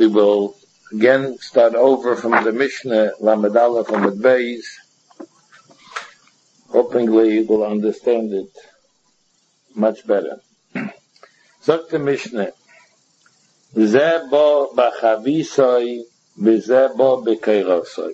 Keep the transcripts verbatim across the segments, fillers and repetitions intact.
we will again start over from the Mishnah, Lamed Aleph Lamed Beis. Hopefully you will understand it much better. Sagt the Mishnah, Zeh bo b'chavisoi, v'zeh bo b'keirosoi.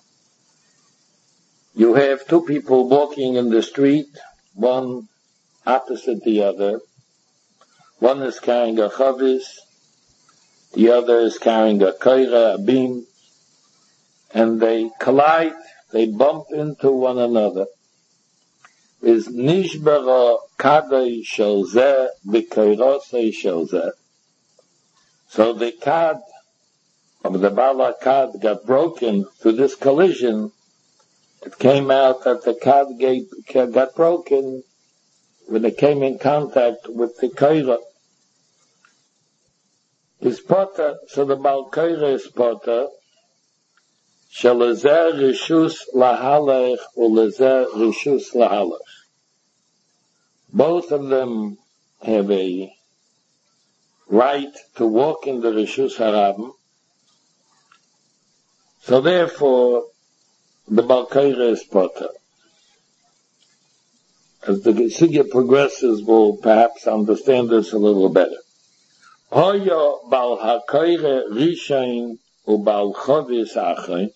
You have two people walking in the street, one opposite the other. One is carrying a chavis, the other is carrying a kaira, a beam, and they collide, they bump into one another. Is nishbara kadei shel zeh b'keirosei shel zeh. So the card of the Bala card got broken through this collision. It came out that the card got broken when it came in contact with the kaira. Is potter, so the Bal kaira is potter. Shelezer rishus lahalech ulezer rishus lahalech. Both of them have a right to walk in the rishus harabim. So therefore, the Bal kaira is potter. As the Sugya progresses, we'll perhaps understand this a little better. Hoyo bal hakaire rishain u bal chavis achain.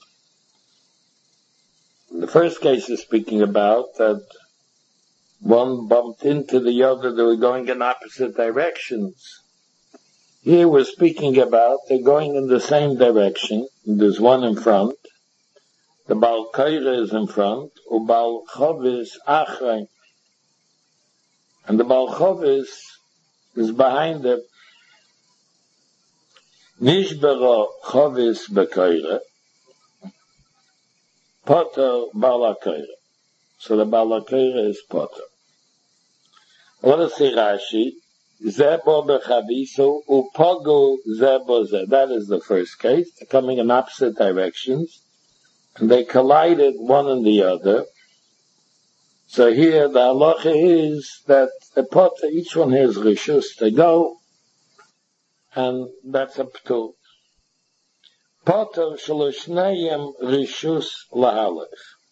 The first case is speaking about that one bumped into the other, they were going in opposite directions. Here we're speaking about they're going in the same direction. There's one in front. The bal kaire is in front, u bal chavis achain. And the bal chavis is behind it. Nishbara chavis b'kaira, potter bala kaira. So the bala kaira is potter. Let us see Rashi. Zebo b'chaviso upogo zebo ze. That is the first case. They're coming in opposite directions, and they collided one and the other. So here the halacha is that the potter, each one has rishus to go, and that's up to potter shaloshneim rishus lahalech.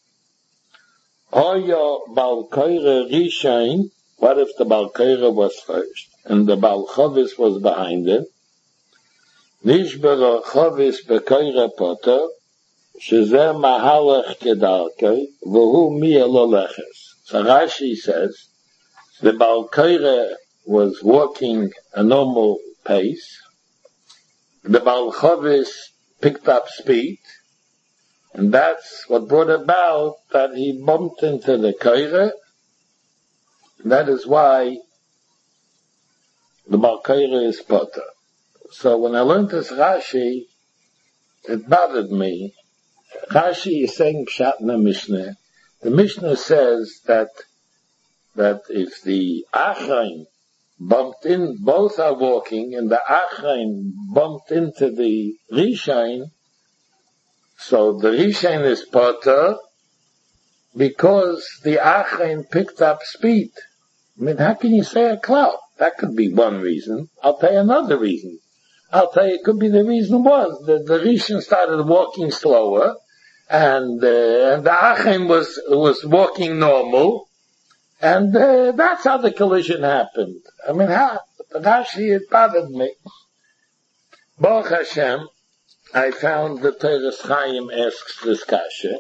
Oyo bal kaira rishain. What if the bal kaira was first and the bal chavis was behind it? Nishbara chavis b'kaira potter shezeh mahalech kedarkei v'hu miya lo leches. So Rashi says the bal kaira was walking a normal pace. The Bal Chavis picked up speed, and that's what brought about that he bumped into the kaira. That is why the Bal kaira is potter. So when I learned this Rashi, it bothered me. Rashi is saying Pshat in the Mishnah. The Mishnah says that that if the Achaim bumped in, both are walking, and the Achaim bumped into the Rishain, so the Rishain is potter because the Achaim picked up speed. I mean, how can you say a cloud? That could be one reason. I'll tell you another reason. I'll tell you it could be the reason was that the Rishain started walking slower, and, uh, and the Achaim was, was walking normal, and uh, that's how the collision happened. I mean, how, Rashi, it bothered me. Baruch Hashem, I found the Teres Chaim asks this kasha.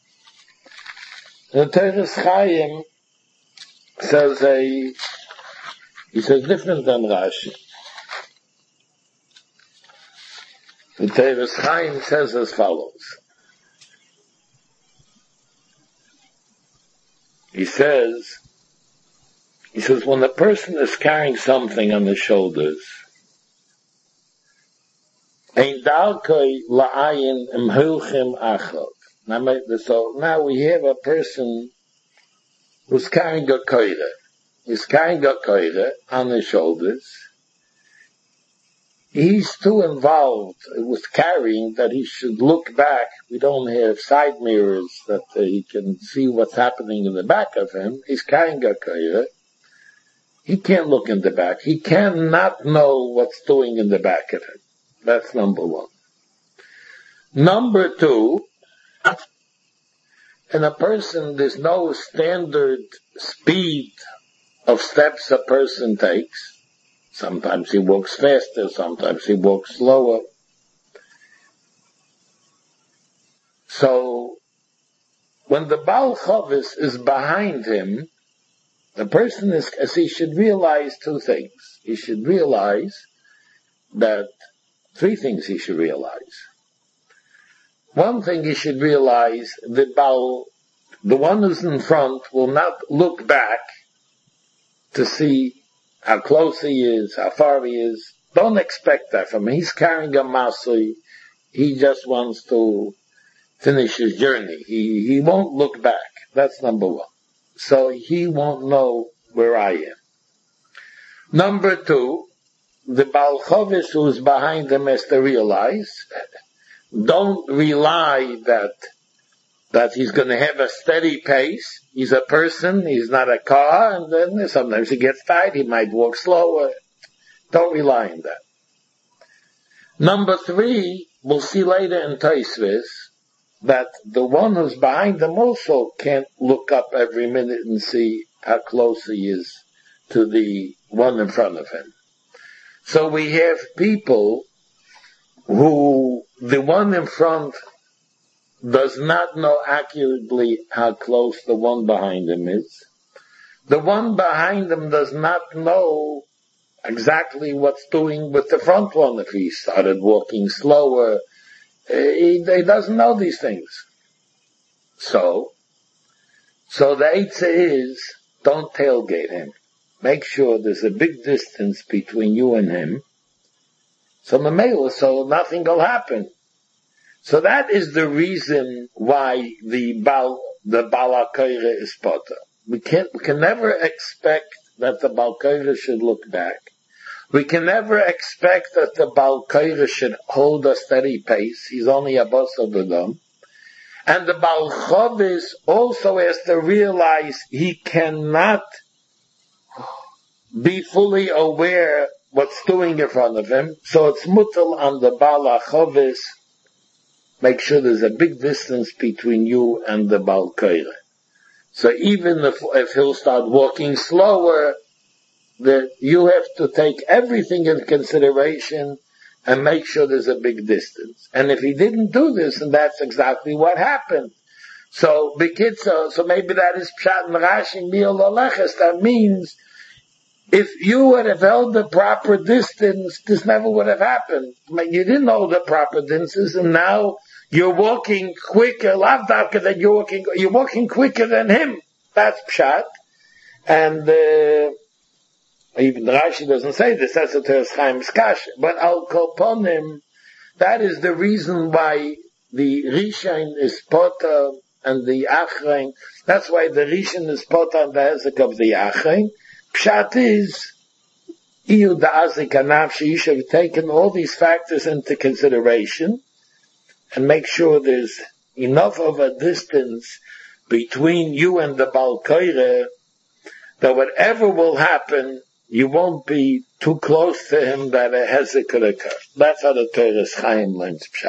The Teres Chaim says a, he says different than Rashi. The Teres Chaim says as follows. He says, He says, when a person is carrying something on his shoulders, ein dalkei la'ayin im hilchim achot. So now we have a person who's carrying a koire. He's carrying a koire on his shoulders. He's too involved with carrying that he should look back. We don't have side mirrors that uh, he can see what's happening in the back of him. He's carrying a koire. He can't look in the back. He cannot know what's doing in the back of him. That's number one. Number two, in a person, there's no standard speed of steps a person takes. Sometimes he walks faster, sometimes he walks slower. So, when the Baal Chavis is behind him, the person is, as he should realize two things. He should realize that, three things he should realize. One thing he should realize, the Baal, the one who's in front will not look back to see how close he is, how far he is. Don't expect that from him. He's carrying a masui. He just wants to finish his journey. He, he won't look back. That's number one. So he won't know where I am. Number two, the Baal Chavis who's behind him has to realize, don't rely that that he's going to have a steady pace. He's a person, he's not a car, and then sometimes he gets tired, he might walk slower. Don't rely on that. Number three, we'll see later in Tosfos, that the one who's behind him also can't look up every minute and see how close he is to the one in front of him. So we have people who, the one in front does not know accurately how close the one behind him is. The one behind him does not know exactly what's doing with the front one. If he started walking slower, he, he doesn't know these things. So, so the eitzah is, don't tailgate him. Make sure there's a big distance between you and him. So Mamela, so nothing will happen. So that is the reason why the Baal, the Baal HaKoyre is potter. We can, we can never expect that the Baal HaKoyre should look back. We can never expect that the Baal HaKoyre should hold a steady pace. He's only a boss of the dam. And the Baal Chavis also has to realize he cannot be fully aware what's doing in front of him. So it's mutal on the Baal HaChavis. Make sure there's a big distance between you and the Baal Koire. So even if, if he'll start walking slower, that you have to take everything in consideration and make sure there's a big distance. And if he didn't do this, and that's exactly what happened. So, Bekitza, so maybe that is Pshat and Rashi Mi'al Aleches. That means, if you would have held the proper distance, this never would have happened. You didn't hold the proper distances, and now you're walking quicker, lavdavka, than you're walking, you're walking quicker than him. That's Pshat. And, uh, even Rashi doesn't say this, that's a Teres Chaim's Kasha. But Al Kolponim, that is the reason why the Rishon is Potter and the Achrein. That's why the Rishon is Potter and the Hezek of the Achrein. Pshat is, Iyu Da'azik Anavshi, you should have taken all these factors into consideration and make sure there's enough of a distance between you and the Baal Koire that whatever will happen, you won't be too close to him that a hezek could occur. That's how the Teres Chaim learns Pshat.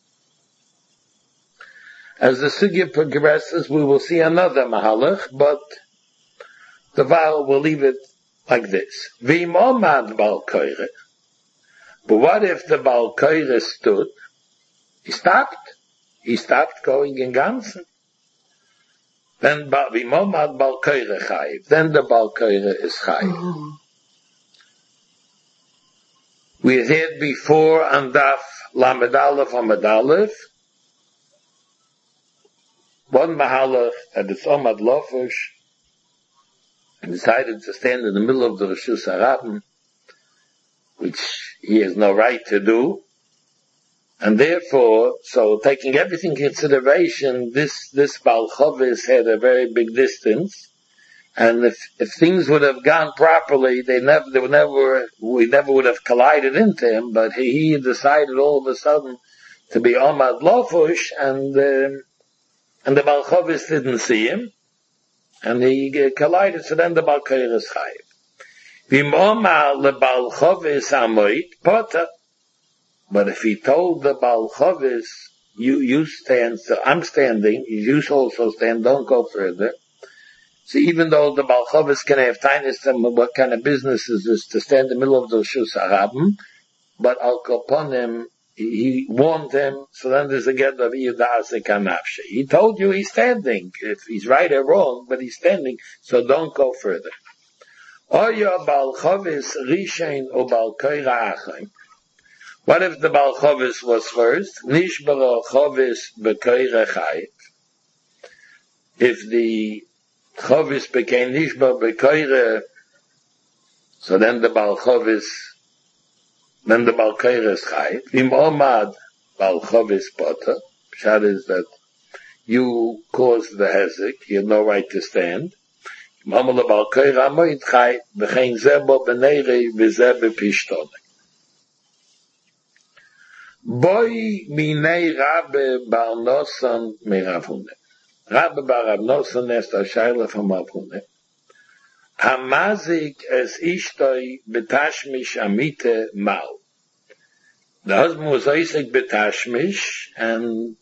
As the sugya progresses, we will see another mahalach, but the Val will leave it like this. V'imomad Baal Koire. But what if the Baal Koire stood? He stopped. He stopped going in Ganzen. Then v'imomad Baal Koire chayiv. Then the Baal Koire is chayiv. Mm-hmm. We had before on Daf Lamed Aleph Amud Aleph one mahalach at its Omad Lofush and decided to stand in the middle of the Rishus HaRabim, which he has no right to do, and therefore, so taking everything in consideration, this this Baal Chavis had a very big distance. And if, if things would have gone properly, they never, they would never, we never would have collided into him, but he, he decided all of a sudden to be Omad Lofush, and, um, and the Baal Chavis didn't see him, and he uh, collided, so then the Baal Koire is chayiv. V'im Omar le Baal Chavis amoid, potter. But if he told the Baal Chavis, you, you stand, so I'm standing, you also stand, don't go further. So even though the Baal Chavis can have tinus, what kind of business is this to stand in the middle of the Rishus Harabim? But Al Kaponim, he warned him, so then there's a get of Iyudase Kanafshe. He told you he's standing, if he's right or wrong, but he's standing, so don't go further. Oya Baal Chavis Rishain o Baal Koira Achaim. What if the Baal Chavis was first? Nishbara Chavis Bekoira Chayit. If the Chavis became Nishbar Bekoira, so then the Baal Chavis, then the Baal Koira is Chayit. Vim Omad Baal Chavis Potter. Pshat is that you caused the hezek, you had no right to stand. Mamal Baal Koira Amoid Chayit, V'chein Zebo B'neirei V'zeh B'pishtonek. Boy minei Rabbe Bar Noson me Rav Huna. Rabbe Bar Rav Noson ist a Shaila from Rav Huna. Hamazik es ishtoi betashmish amite mal. The husband was Isaac betashmish, and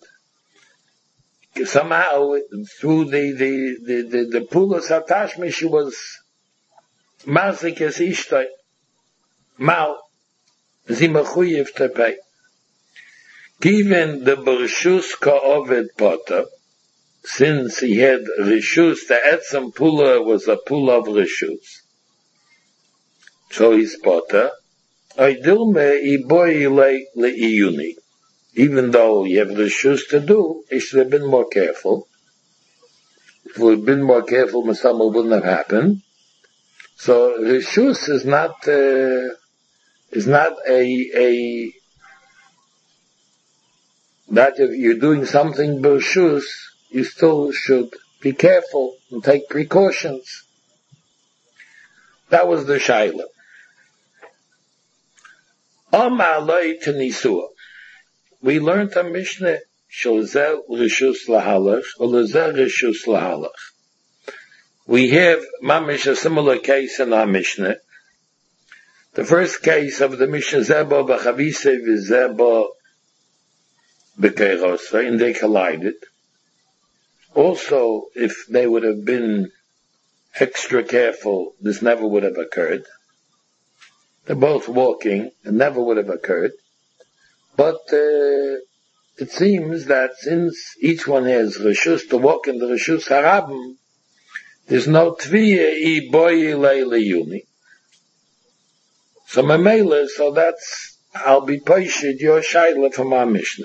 somehow through the the the the, the pulas hatashmish he was mazik es ishtoi mal. Zimachuyev to pay. Given the Bershus Ka'ovid Potter, since he had Rishus, the Etzem Pula was a Pula of Rishus. So he's Potter. Aydilme Iboy Le Le'iyuni. Even though you have Rishus to do, he should have been more careful. If we had been more careful, Masama wouldn't have happened. So Rishus is not, uh, is not a, a, that if you're doing something b'rshus, you still should be careful and take precautions. That was the shaila. Amar loy tenisua. We learned a Mishnah, sholzeh rishus lahalach, or lezeh rishus lahalach. We have mamish a similar case in our Mishnah. The first case of the Mishnah, zebo b'chavise v'zebo Bekeirosa, and they collided. Also, if they would have been extra careful, this never would have occurred. They're both walking, it never would have occurred. But uh, it seems that since each one has Rishus to walk in the Rishus Harabim, there's no Tviya I Boyi Leiliyuni. So Mamela, so that's, I'll be patient, your Shaila from our Mishnah.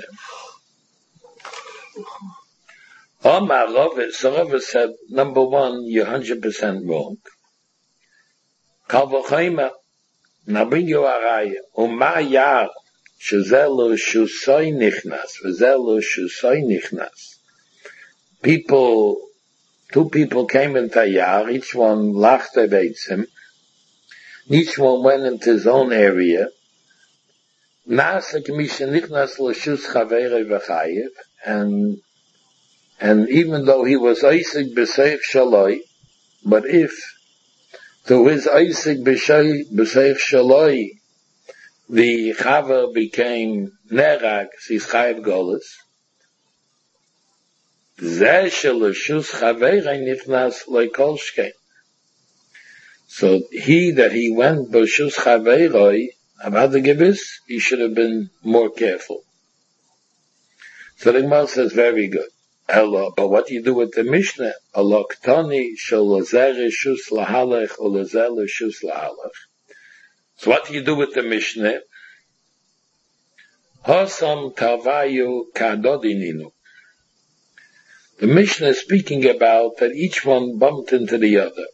Omar Rava, so Rava said, number one, you're one hundred percent wrong. Kal v'chomer, now bring you a raya. Uma yar, shezeh lo shusoi nichnas, v'zeh lo shusoi nichnas. People, two people came into a yar, each one lachte beitzim, each one went into his own area. Nasa k'misha nichnas lo shus chavere v'chayev, and And even though he was Isaac b'seich shaloi, but if to his Isaac b'seich shaloi, the Chava became Nerag, he's Chayev Golas, zeh shelashus chaverei nichnas loikol shkein. So he that he went b'shus chaverei, about the Gibbis, he should have been more careful. So the Gemara says, very good. Ella, but what do you do with the Mishnah? Aloktani shalazer rishus lahalech or lazer rishus lahalech. So what do you do with the Mishnah? Hosam tavayu kadodininu. The Mishnah is speaking about that each one bumped into the other.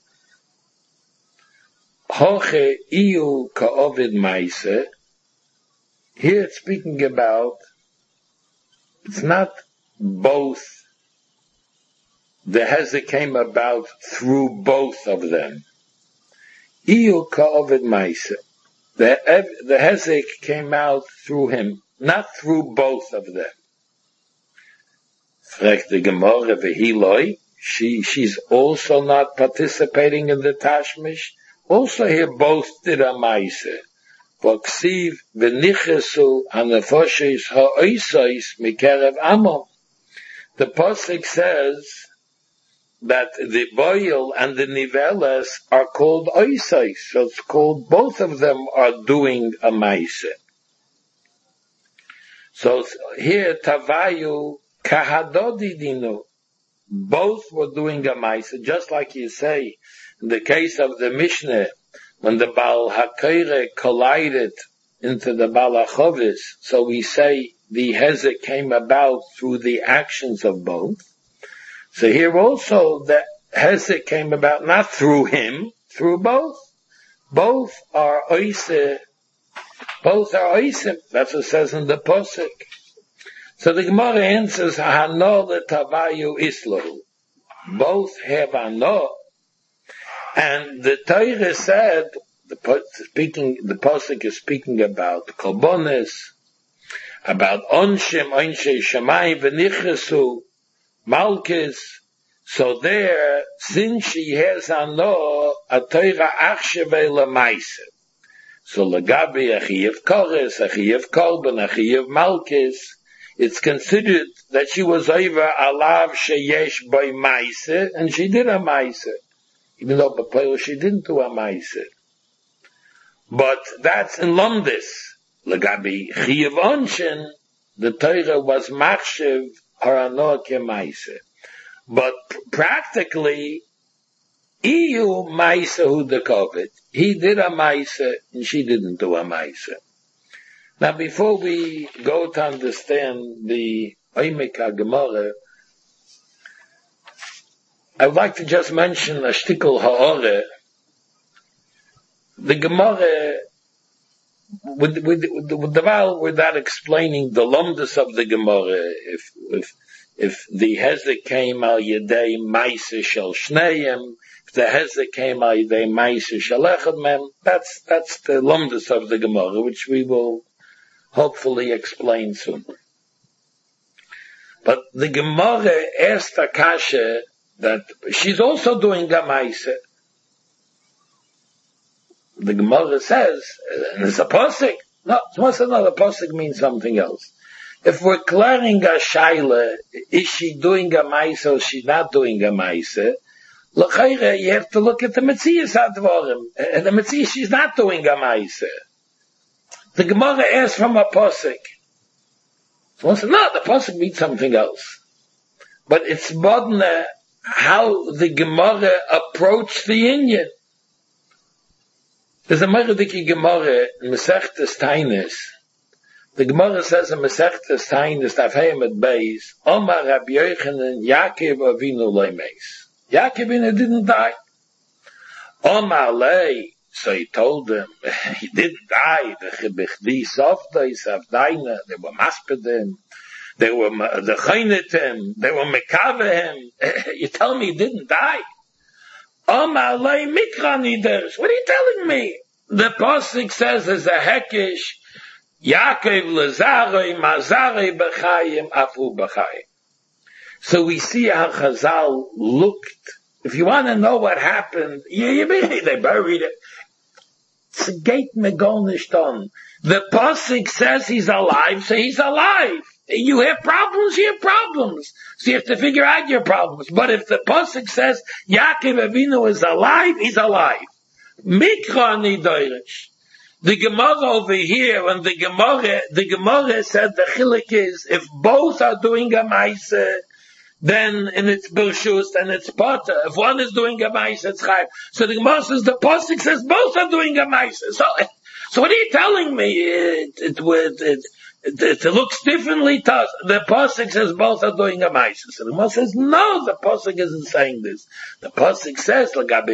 Hoche iu ka'ovid maise. Here it's speaking about, it's not both. The hezek came about through both of them. Iu ka'ovid maise. The, the hezek came out through him, not through both of them. Fragt the Gemara v'hiloi. She, she's also not participating in the tashmish. Also here both did a maise. v'ksiv v'nichesu hanefoshes ha'oisais mikerev amon. The pasuk says that the boil and the niveles are called oisais, so it's called, both of them are doing a maise. So here, Tavayu kahadodidinu, both were doing a maise, just like you say, in the case of the Mishnah, when the Baal HaKoire collided into the Baal HaChovis, so we say the Hezek came about through the actions of both. So here also the Hezek came about not through him, through both. Both are oise, both are oisim. That's what it says in the Pasuk. So the Gemara answers, Hano letavayu islahu. Both have ano. And the Torah said, the speaking, the Pasuk is speaking about Korbanos, about Onshim, Onshei Shamayim v'nichresu, Malkis. So there, since she has ano, a Torah achshevei lemaise. So legabi achiyev kores, achiyev korban, achiyev Malkis, it's considered that she was over alav sheyesh by maise, and she did a maise. Even though B'Poel she didn't do a maise. But that's in Lomdis. Legabi Chiyav Onshin, the Torah was machshev harano kemaise. But practically, Iyu maise hu dekovet. He did a maise, and she didn't do a maise. Now before we go to understand the Oimek HaGemara, I would like to just mention a shtickle ha'ore. The Gemara, with, with, with, with the Val, without explaining the lomdus of the Gemara, if, if, if the Hezek came al yedei maise shel shneim, if the Hezek came al yedei maise shel echad mem, that's, that's the lomdus of the Gemara, which we will hopefully explain soon. But the Gemara asked Akasha, that she's also doing a maise. The Gemara says, and it's a posik. No, it's another posik means something else. If we're clearing a shaila, is she doing a maise or is she not doing a maise? L'chayre, you have to look at the Metzias Advarim. And the Metzias, she's not doing a maise. The Gemara asks from a posik. So says, no, the posik means something else. But it's modern how the Gemara approached the Inyan. There's a Merediki Gemara in Masechtes Tainis. The Gemara says in Masechtes Tainis, Tafheim at Beis, Omar Rabbi Yochanan Yaakov Avinu Leimeis. Yaakov didn't die. Omar Lei, so he told him, he didn't die. The Chibechdi Sofdai Savdaina, they were Maspedim. They were the Chaynetim, they were Mekavehem. You tell me he didn't die? Omar lei mikrani ders. What are you telling me? The Pasuk says there's a hekish, Yaakov lezarei mazarei b'chayim afu b'chayim. So we see how Chazal looked. If you want to know what happened, yeah, you mean they buried it. It's a gate megonishton. The Pasuk says he's alive, so he's alive. You have problems, you have problems. So you have to figure out your problems. But if the Pasuk says Yaakov Avinu is alive, he's alive. Mikra nidoirish. The Gemara over here, when the Gemara, the Gemara said the chilik is, if both are doing a maise, then in its Birshus and it's Potter. If one is doing a maise, it's Chayv. So the Gemara says the Pasuk says both are doing a maise. So, so what are you telling me? It, it, it, it, It, it looks differently to us. The Pasuk says both are doing a maise. So the Gemara says, no, the Pasuk isn't saying this. The Pasuk says,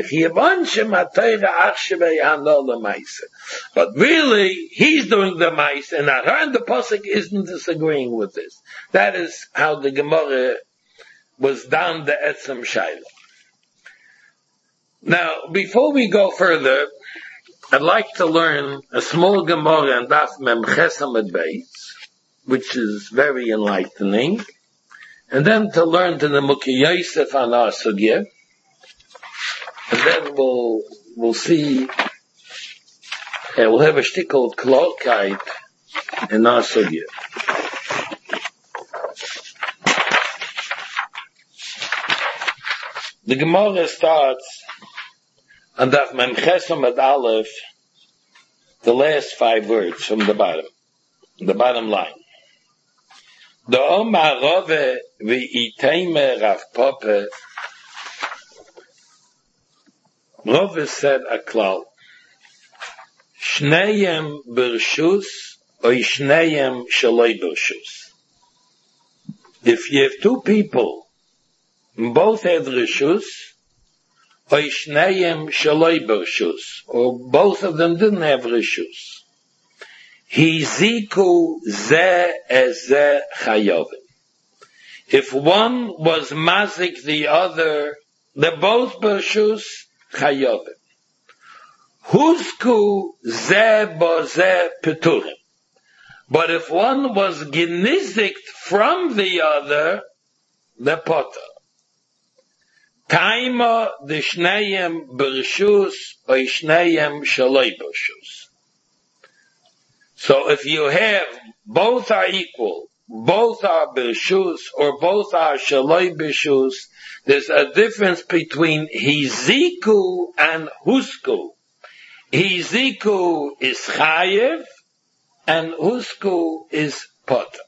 but really, he's doing the maise, and not her, and the Pasuk isn't disagreeing with this. That is how the Gemara was down the Etzem Shaila. Now, before we go further, I'd like to learn a small Gemara and Daf Mem Ches Amud Beis, which is very enlightening, and then to learn to the Mukhi Yosef on our sugya, and then we'll we'll see Er will have a stickel Klarkeit in our sugya. The Gemara starts on Daf Mem Chesam at Aleph, the last five words from the bottom, the bottom line. The Omar Rove v'iteime Rav Papa. Rove said a klal. Shneyem bershus or shneyem shaloi bershus. If you have two people, both have reshus, or shneyem shaloi bershus, or both of them didn't have reshus. Hiziku ze eze chayovim. If one was mazik the other, they're both bershus chayovim. Husku ze bo ze peturim. But if one was genizikt from the other, the potter. Taima de shneyem bershus or shneyem shaloi bershus. So if you have, both are equal, both are bershus or both are shaloi bershus, there's a difference between hiziku and husku. Hiziku is chayev and husku is potter.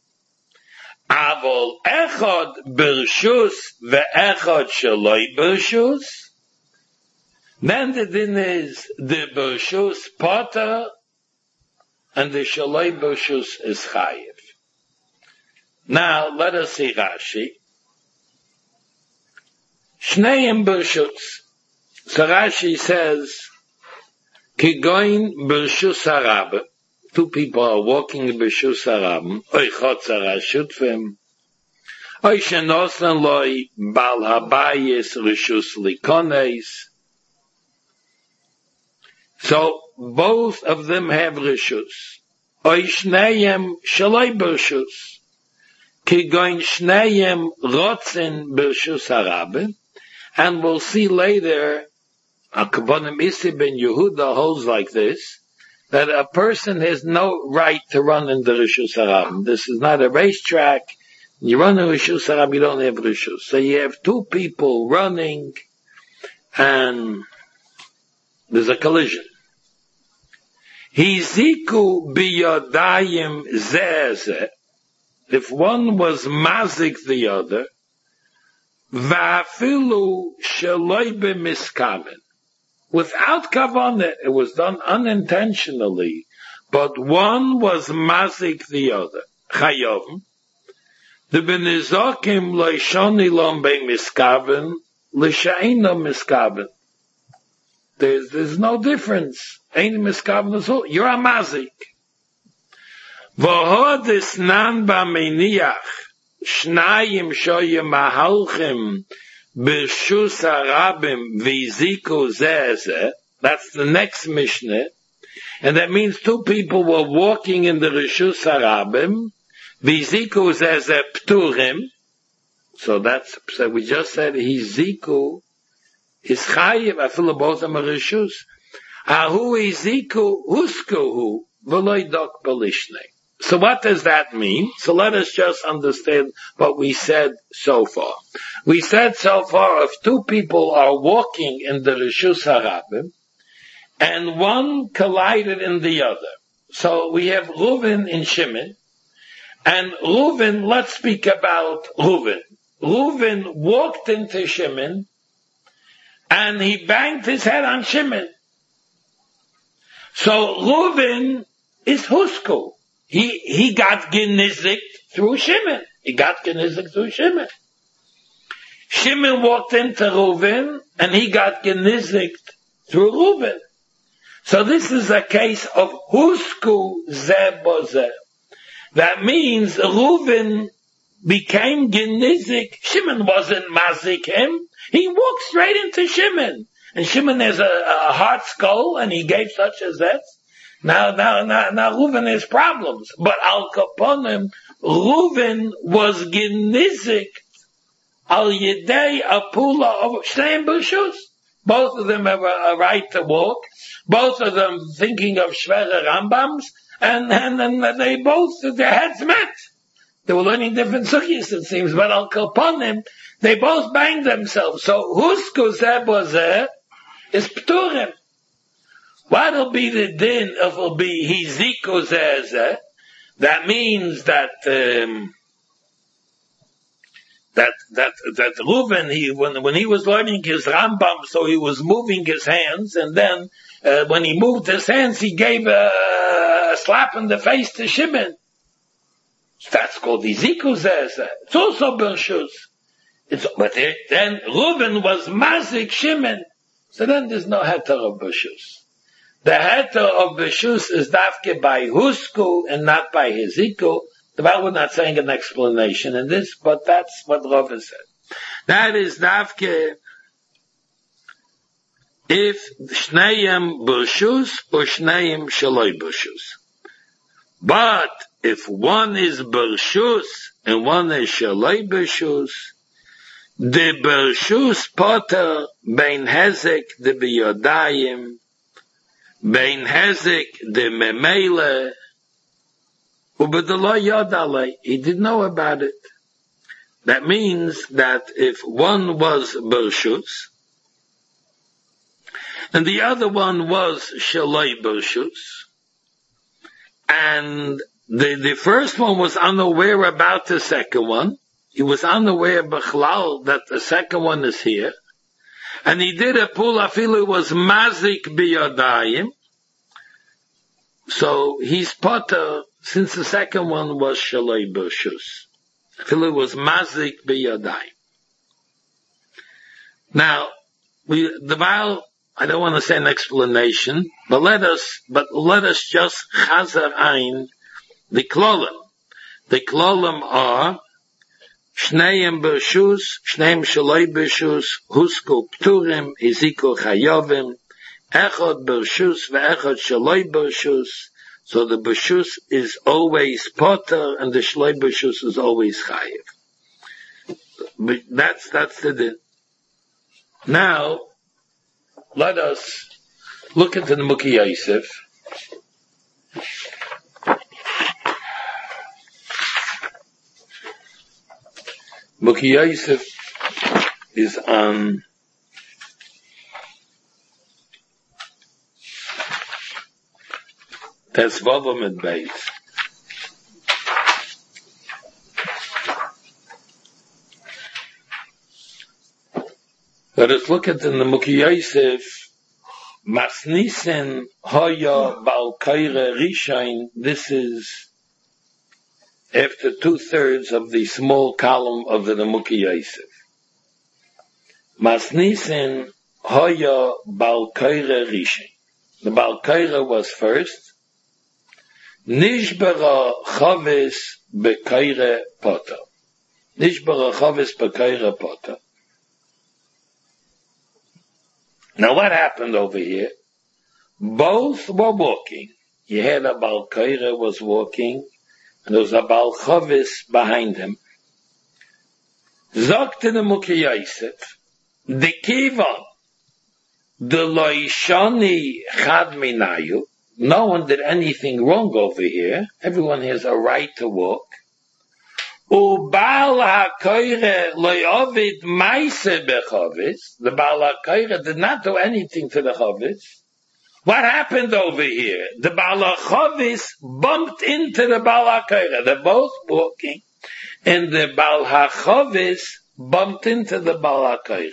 Avol echad bershus ve'echad shaloi bershus. Then the din is the bershus potter and the shaloi bershus is chayev. Now let us see Rashi. Shneim bershus. So Rashi says, Kigoin bershus harab. Two people are walking in bershus harab. Oy chotzar hashutfim. Oy shenosan loy bal habayis reshus likones. So both of them have reshus. Oy shneyem shaloi bershus. Kigoin shneyem rotzen bershus harab. And we'll see later, Akabonim Isi ben Yehuda holds like this, that a person has no right to run in the Rishus Harab. This is not a racetrack. You run in Rishus Harab, you don't have Rishus. So you have two people running, and there's a collision. Hiziku biyodayim zeze. If one was mazik the other, va'afilu sheloi b'miskaven. Without kavanah, it was done unintentionally, but one was mazik the other. Chayovim. The benizokim loishoni lom b'miskaven, l'she'ino miskaven. There's, there's no difference. Ain't miskaven at all. You're a mazik. V'hodis nan ba'meniach, shnayim shoyim mahalchim, B'shus harabim v'ziku zeh. That's the next Mishnah, and that means two people were walking in the Rishus harabim v'ziku zeh pturim. So that's so we just said hiziku is chayiv. I feel both of them are Rishus. Ahu hiziku huskuhu v'loy dok b'lishnei. So what does that mean? So let us just understand what we said so far. We said so far, if two people are walking in the Rishus Harabim, and one collided in the other. So we have Reuven and Shimon, and Reuven, let's speak about Reuven. Reuven walked into Shimon, and he banged his head on Shimon. So Reuven is Husku. He, he got genizikt through Shimon. He got genizikt through Shimon. Shimon walked into Reuven, and he got genizikt through Reuven. So this is a case of husku zeh bo zeh. That means Reuven became genizik. Shimon wasn't mazik him. He walked straight into Shimon. And Shimon has a, a hard skull, and he gave such as that. Now, now, now, now Reuven has problems. But al kaponim, Reuven was genizik al yedei apula of shnei bershus. Both of them have a, a right to walk. Both of them thinking of Shvere Rambams, and, and, and they both, their heads met. They were learning different sukhis, it seems, but Al Kalponim, they both banged themselves. So, Husku Zeh Bozeh is Pturim. What'll be the din if it'll be Hiziko Zeh Zeh? That means that, um, that, that, that Reuven, he, when, when he was learning his Rambam, so he was moving his hands, and then, uh, when he moved his hands, he gave a, a slap in the face to Shimon. That's called Hiziko Zeh Zeh. It's also Bershus. It's, but it, then Reuven was Mazik Shimon. So then there's no heter of Bershus. The heter of Bershus is dafke by Husku and not by Hiziko. The Bible is not saying an explanation in this, but that's what Rava said. That is dafke if Shneim Bershus or Shneim Shaloi Bershus. But if one is Bershus and one is Shaloi Bershus, the Bershus Potter Bein Hezek the Biyodayim, Bein Hezek the Memele, Ubedallah Yodalei, he didn't know about it. That means that if one was Bershus, and the other one was Shaloi Bershus, and the, the first one was unaware about the second one, he was unaware Bechlal that the second one is here, and he did a pull, afilu was Mazik Biyodayim, so he's potter, since the second one was Shaloi Bershus. Afilu was Mazik Biyodayim. Now, we, the Baal, I don't want to say an explanation, but let us, but let us just chazar ein the klolim. The klolim are Shneim Bershus, Shneim Shaloi Bershus, Husku Pturim, Hiziko Chayovim, Echad Bershus, ve'echad Shaloi Bershus. So the Bershus is always potter, and the Shaloi Bershus is always chayiv. But that's, that's the din. Now, let us look into the Mukhi Yosef. Mukhi Yosef is on Tesvavam and Beis. Let us look at in the Mukhi Yosef, Masnisen Hoya Bal Kaira Rishain. This is after two-thirds of the small column of the Mukhi Yosef. Masnisen Hoya Bal Kaira Rishain. The Bal Kaira was first. Nishbara Chavis Bekaira Potter. Nishbara Chavis Bekaira Potter. Now what happened over here? Both were walking. You had a Bal Kaira was walking, and there was a Bal Chavis behind him. Zogte the Mukhi Yosef, the Kivan, the Loishani Chad Minayu, no one did anything wrong over here. Everyone has a right to walk. Ubal HaKoire Loyovid Maise Bechavis. The Baal HaKoire did not do anything to the Chavis. What happened over here? The Baal HaChavis bumped into the Baal HaKoire. They're both walking, and the Baal HaChavis bumped into the Baal HaKoire.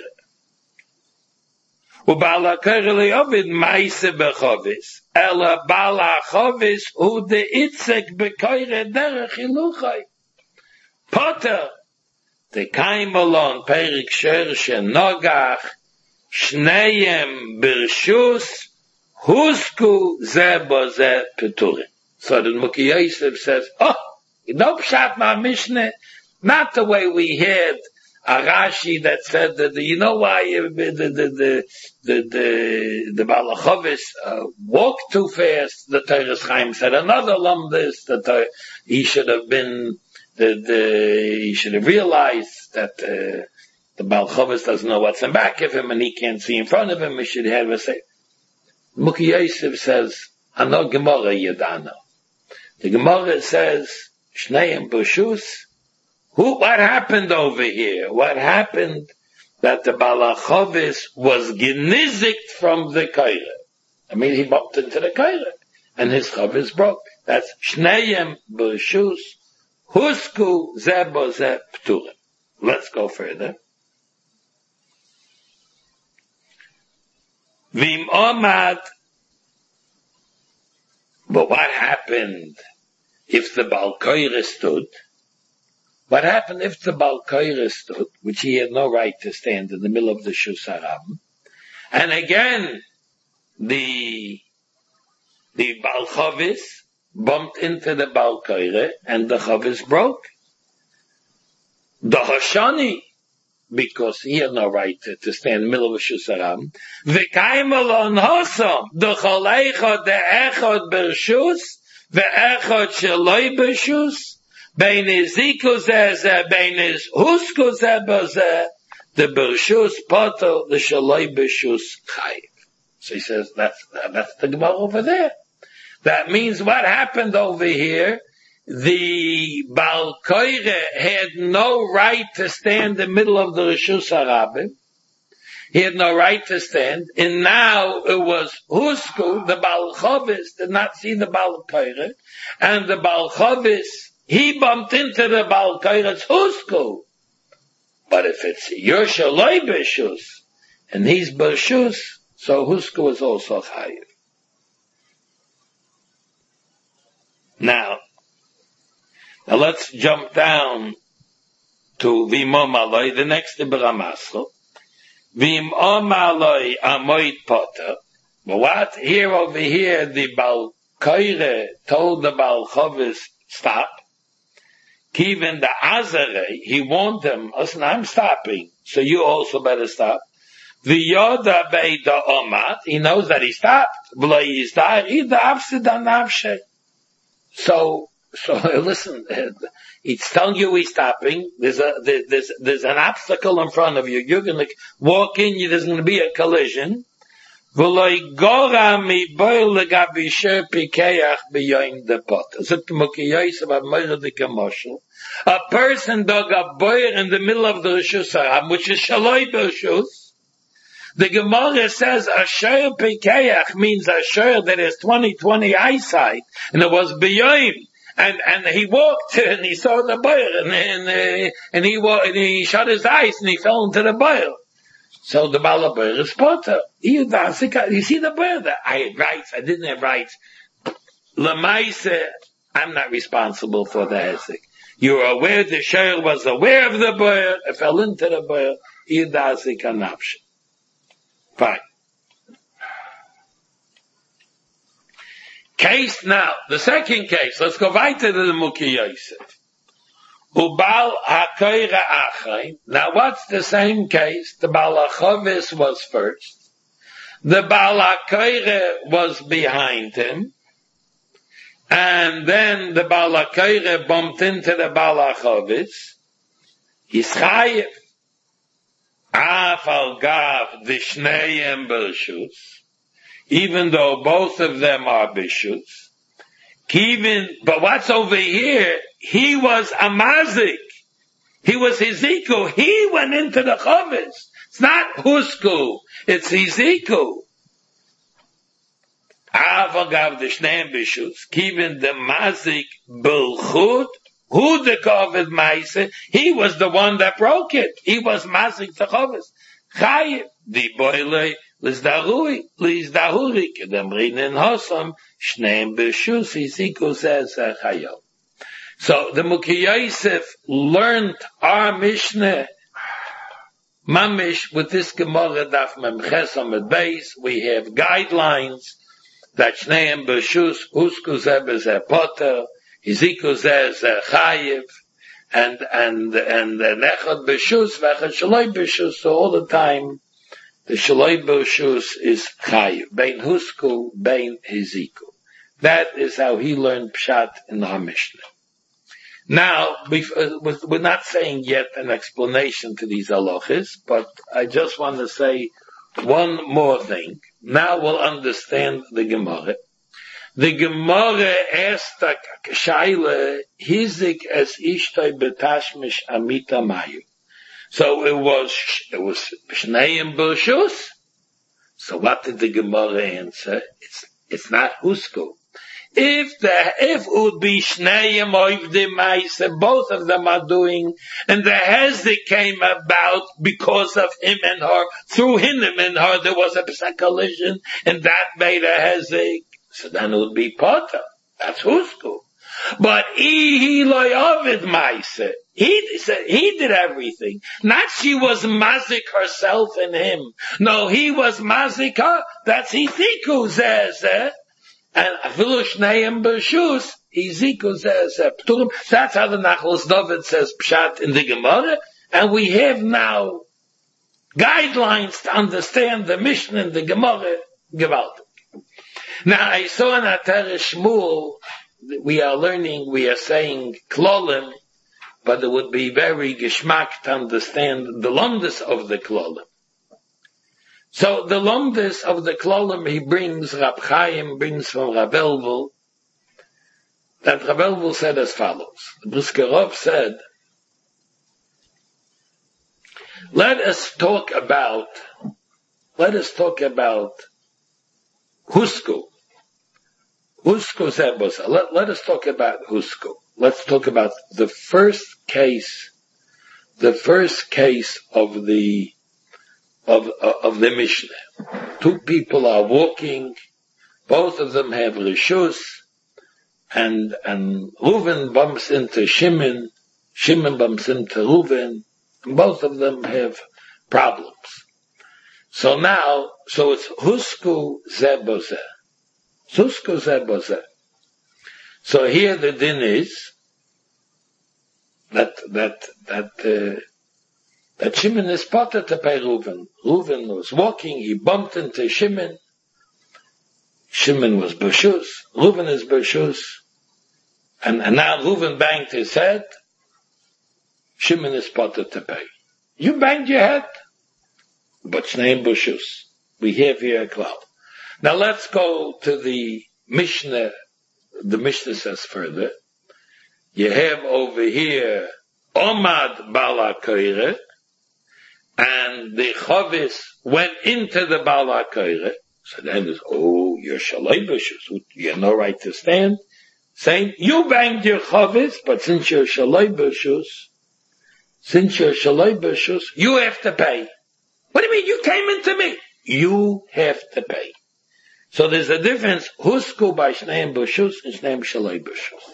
Ubal HaKoire Loyovid Maise Bechavis. Ela Baal HaChavis Hu de Itzek Bekoire Derech Hiluchai. Potter, the came along, Perik Shershe Nogach, Shneim Bershus, Husku Zebo Ze Peturim. So the Mukhi Yosef says, oh, no pshat ma Mishneh, not the way we had a Rashi that said that, you know why the, the, the, the, the, the Baal HaChavis uh, walked too fast, the Teres Chaim said, another lumdis, that uh, he should have been, The, the, he should have realized that uh, The Baal Chavis doesn't know what's in back of him, and he can't see in front of him. He should have a say. Muki Yosef says, "Ano Gemara Yadano." The Gemara says, "Shneim B'Shus." Who? What happened over here? What happened that the Baal Chavis was genizikt from the Kaira? I mean, he bumped into the Kaira, and his Chavis broke. That's Shneim B'Shus. Husku Zebo Ze Pturim. Let's go further. Vim Omad. But what happened if the Baal Kaira stood? What happened if the Baal Kaira stood, which he had no right to stand in the middle of the Shus Harabim? And again, the, the Baal Chavis bumped into the Baal Kaira, and the Chavis broke. The Hoshani, because he had no right to, to stand in the middle of a Shus Harabim. V'kaimalon Hosom, the Choleichot, the Echot Bershus, the Echot Sheloi Bershus, Bein Eziku Zeh, Bein is Husku Zeh, the Bershus Poto, the Sheloi Bershus Chayiv. So he says, that's, that's the Gemara over there. That means what happened over here, the Baal Kaira had no right to stand in the middle of the Rishus Harabim. He had no right to stand. And now it was Husku, the Baal Chavis did not see the Baal Kaira. And the Baal Chavis, he bumped into the Baal Kaira's Husku. But if it's your Shaloi B'Shus, and he's B'Shus, so Husku is also Chayiv. Now, Now let's jump down to V'imom Aloi, the next Ibra Maslo. V'imom Aloi Amoid Potter. But what? Here over here, the Baal Kaira told the Baal Chavis, stop. Even the Azarei, he warned him, listen, I'm stopping, so you also better stop. V'yoda beida omat, he knows that he stopped. V'lo yizdar, ida afsida nafshe. So, So listen, he's telling you he's stopping. There's a there's there's an obstacle in front of you. You're going to walk in. There's going to be a collision. A person dug a boy in the middle of the Rishus Harabim, which is Shaloi B'Shus. The Gemara says Asher Pikeach means Asher that has twenty twenty eyesight, and it was B'Yoim. And and he walked and he saw the boil and and, uh, and he walked, and he shut his eyes and he fell into the boil. So the Baal Boil is Potter. You see the boil? I had rights. I didn't have rights. Lemaise, I'm not responsible for the hesek. You were aware the Sheir was aware of the boil. It fell into the boil. You dasik anapsh. Fine. Case now, the second case, let's go right to the Muki Yosef. Ubal HaKoira Achai. Now what's the same case? The Baal HaChavis was first. The Baal HaKoira was behind him. And then the Baal HaKoira bumped into the Baal HaChavis. Yischayev. Af al Gav V'Shneihem B'Rishus. Even though both of them are bishops. Kivin, but what's over here? He was a mazik. He was Ezekiel. He went into the Chavis. It's not Husku. It's Ezekiel. Avagav the Shneim bishops. Kivin the mazik Bilchut. Who the Kovid Maise? He was the one that broke it. He was mazik the Chavis. Chayiv. The boile. Lizdahui, Lizdahuri, Kedamrin and Hossam, Shneim B'Shus, Ezekiel says, Chayav. So the Muki Yosef learned our Mishnah, Mamish, with this Gemara Daf Memches Amud Beis. We have guidelines that Shneim B'Shus, Husku Zeh Potter, Ezekiel says Chayav, and and and Nechad B'Shus, V'echad Shaloi B'Shus. So all the time, the Shaloi B'Shus is Chayiv, Bein Husku, Bein Ezekiel. That is how he learned Pshat in the Mishnah. Now, we're not saying yet an explanation to these halachas, but I just want to say one more thing. Now we'll understand the Gemara. The Gemara asked a shaila, hizik es ishtay betashmish amita mayu. So it was, it was Shneim Bershus. So what did the Gemara answer? It's, it's not Husko. If the, if it would be Shneim Oivdim Maisa, both of them are doing, and the Hezdik came about because of him and her, through him and her, there was a collision, and that made a Hezdik. So then it would be Potter. That's Husko. But he, he loyavid Maisa. He said, he did everything. Not she was mazik herself and him. No, he was mazik her. That's Hiziku Zezeh. And Afilu Shneim Bershus, Hiziku Zezeh. That's how the Nachlos David says Pshat in the Gemara. And we have now guidelines to understand the Mishnah in the Gemara. Gewaltig. Now I saw in Atar Shmuel, we are learning, we are saying Klolim, but it would be very geschmack to understand the lumdus of the Klolim. So the lumdus of the Klolim, he brings, Rab Chaim brings from Rab Elvel, that Rab Elvel said as follows. The Brisker Rov said, let us talk about, let us talk about Husko. Husko Zebosa. Let, let us talk about Husko. Let's talk about the first case, the first case of the, of, of the Mishnah. Two people are walking, both of them have Rishus, and, and Reuven bumps into Shimon, Shimon bumps into Reuven, and both of them have problems. So now, so it's Husku Zebosa. Husku Zebosa. So here the din is that that that uh, that Shimon is potter to pay Reuven. Reuven was walking, he bumped into Shimon. Shimon was Bershus. Reuven is Bershus. And, and now Reuven banged his head. Shimon is potter to pay. You banged your head, but Shneim Bershus. We have here a cloud. Now let's go to the Mishnah. The Mishnah says further, you have over here Omad Bala Koire, and the Chavis went into the Bala Koire. So then there's, oh, you're Shalai B'Shus. You have no right to stand. Saying, you banged your Chavis, but since you're Shalai B'Shus, since you're Shalai B'Shus, you have to pay. What do you mean? You came into me. You have to pay. So there's a difference, Husku by Shneim B'Shus and Shneim Shalai B'Shus.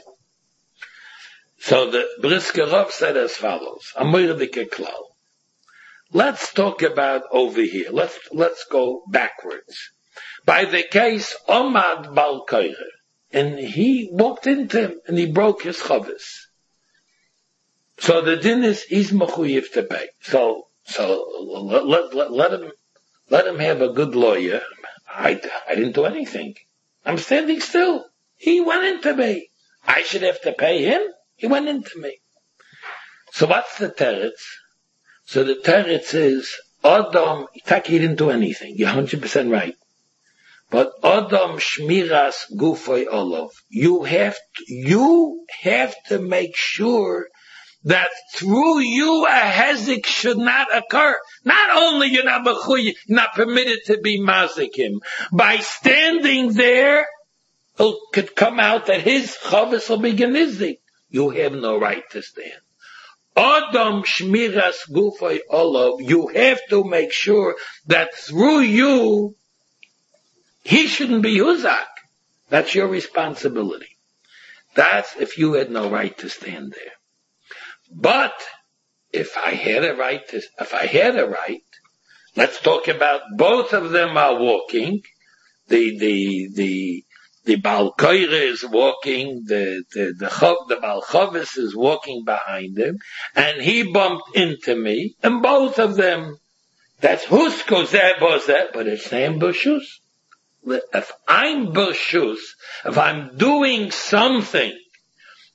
So the Brisker Rov said as follows, Amoyrdike Klal. Let's talk about over here. Let's, let's go backwards. By the case, Omad Bal Koire, and he walked into him and he broke his chavis. So the din is, he's mechuyev to pay. So, so let, let, let him, let him have a good lawyer. I, I didn't do anything. I'm standing still. He went into me. I should have to pay him. He went into me. So what's the teretz? So the teretz is, Adam, he didn't do anything. You're one hundred percent right. But Adam Shmiras Gufoy Olav. You have to, you have to make sure that through you a hezek should not occur. Not only you're not mechuy, you're not permitted to be mazikim. By standing there, it could come out that his chavis will be genizdik. You have no right to stand. Adam shmiras gufay olav. You have to make sure that through you, he shouldn't be huzak. That's your responsibility. That's if you had no right to stand there. But if I had a right to, if I had a right, let's talk about both of them are walking. The, the, the, the Baal Koire is walking, the, the, the, Chav, the Baal Chavis is walking behind him, and he bumped into me, and both of them, that's Husko Zebozeh, but it's name Bershus. If I'm Bershus, if I'm doing something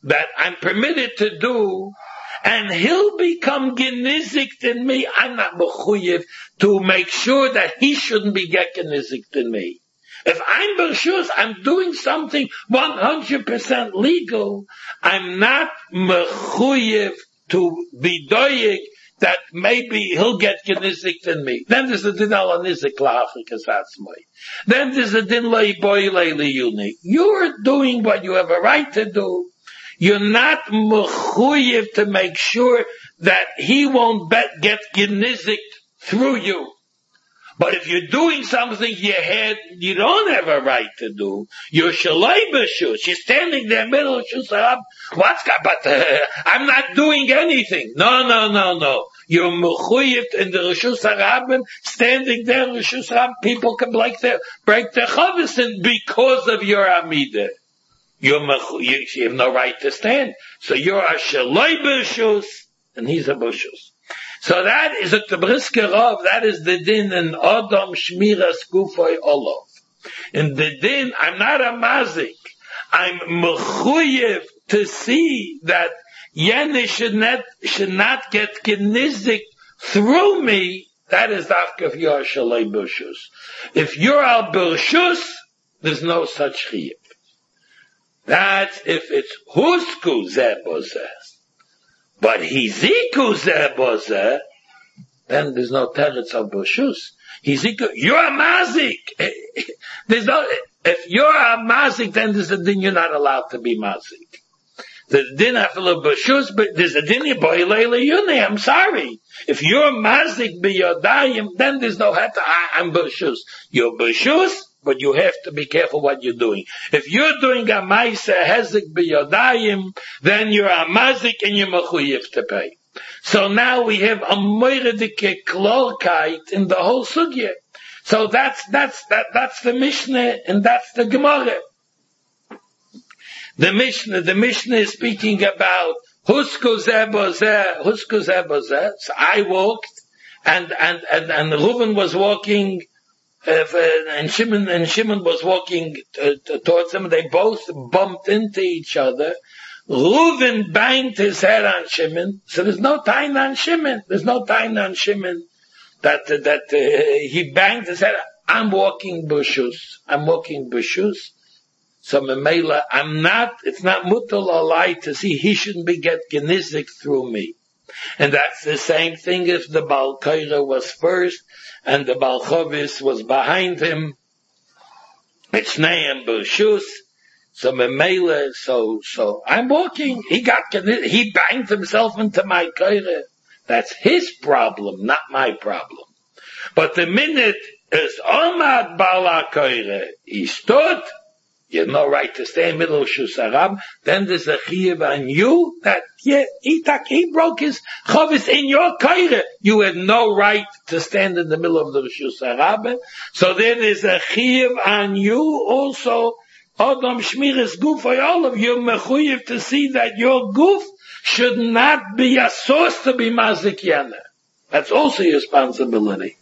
that I'm permitted to do, and he'll become genizikt in me. I'm not mechuyev to make sure that he shouldn't be get genizikt in me. If I'm bershus, I'm doing something one hundred percent legal. I'm not mechuyev to be doyeg that maybe he'll get genizikt in me. Then there's a din al anizik la'achikas atzmai. Then there's a din la'iboy le'liyuni. You're doing what you have a right to do. You're not mechuyev to make sure that he won't bet, get genizikt through you. But if you're doing something you had, you don't have a right to do, you're shalai b'shus. You're standing there middle of shus harab. What's got? But uh, I'm not doing anything. No, no, no, no. You're mechuyev in the reshus harabim, standing there in reshus harab. People can break their break their chavis because of your amidah. You're you, you have no right to stand. So you're a shalai b'shus, and he's a b'shus. So that is a Brisker Rav, that is the din in Adam Shmiras Gufay Olov. In the din, I'm not a mazik. I'm mechuyev to see that Yeni should not, should not get genizik through me. That is Dafka Fyar Shalei B'Shus. If you're al B'Shus, there's no such chiyuv. That's if it's Husku Zeh Bozeh. But hiziku zeh bozeh, then there's no teretz of b'shus. Hiziku, you're a mazik. There's no, if you're a mazik, then there's a din you're not allowed to be mazik. The din after b'shus, but there's a din boilele yune. I'm sorry. If you're mazik b'yodayim, then there's no heta. I'm b'shus. You're b'shus, but you have to be careful what you're doing. If you're doing a ma'aseh hezek b'yodayim, then you're a mazik and you're mechuyev to pay. So now we have a moiredike klorkeit in the whole sugya. So that's that's that that's the Mishnah and that's the Gemara. The Mishnah, the Mishnah is speaking about husku zeh bozeh, husku zeh bozeh. So I walked, and and and and Reuven was walking. Uh, and Shimon and Shimon was walking uh, towards them. They both bumped into each other. Reuven banged his head on Shimon. So there's no time on Shimon. There's no time on Shimon that uh, that uh, he banged his head. I'm walking b'shus. I'm walking b'shus. So Memela, I'm not. It's not mutal alai to see he shouldn't be get genizik through me. And that's the same thing if the Baal Koira was first and the Baal Chovis was behind him. It's Neim B'Shus. So Memela, so, so I'm walking. He got, he banged himself into my Koira. That's his problem, not my problem. But the minute is Omad Baal Koira, he stood. You have no right to stay in the middle of Shus Harab. Then there's a chiyuv on you that, yeah, he, he broke his chavis in your kaira. You had no right to stand in the middle of the Shus Harab. So then there's a chiyuv on you also. Adam Shmiras Guf, all of you mechuyev to see that your goof should not be a source to be mazik yana. That's also your responsibility.